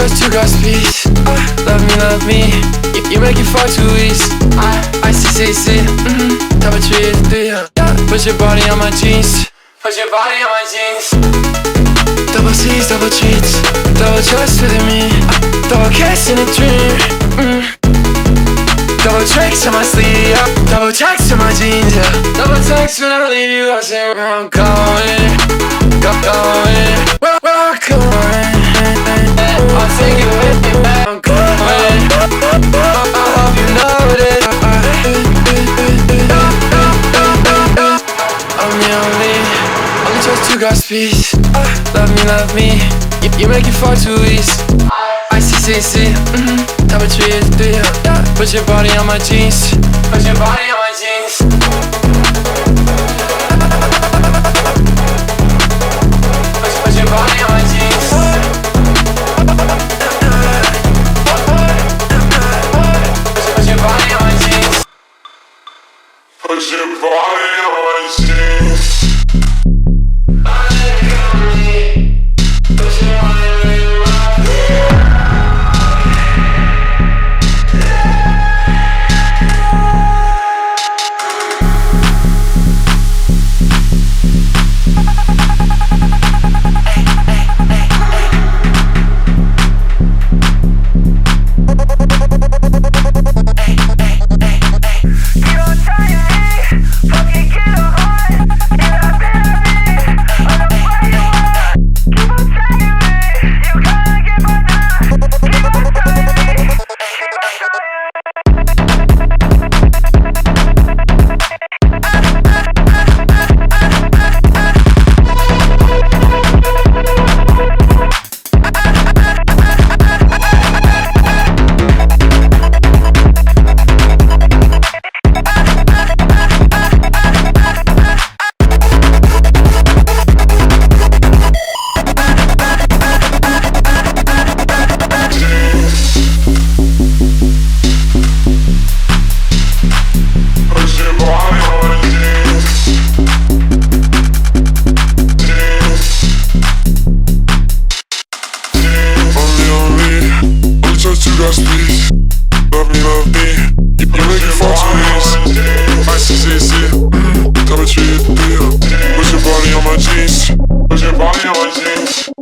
trust you got speed. Love me, you make it far too easy. I see, double treat, yeah. Put your body on my jeans. Put your body on my jeans. Double C's, double cheats, double trust with me. Double kiss in a dream. Double tricks on my sleeve, double checks in my jeans, yeah. Double text when I leave you, I say where I'm going, where I'm going. I'll take you with me where I'm going. I hope you know this. I'm the only trust you got speed. Love me, you make it far too easy. I see, double treat, yeah. Put your body on my jeans. Put your body on my jeans. Put your body on my jeans. Put your body on my jeans. Put your body on my jeans. Love me, you make it far too easy. I see, double treat, yeah. Put your body on my jeans. Put your body on my jeans.